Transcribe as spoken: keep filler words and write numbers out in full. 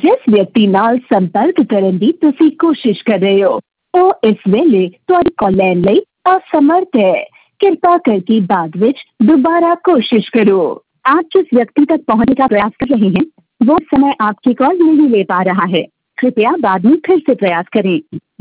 जिस व्यक्ति नाल संपर्क करने की तुसी कोशिश कर रहे हो ਉਹ ਇਸ ਵੇਲੇ ਤੁਹਾਡੀ ਕਾਲ ਲੈਣ ਲਈ असमर्थ है। कृपा करके बाद विच दोबारा कोशिश करो। आप जिस व्यक्ति तक पहुंचने का प्रयास कर रहे हैं वो इस समय आपकी कॉल नहीं ले पा रहा है। कृपया बाद में फिर से प्रयास करें।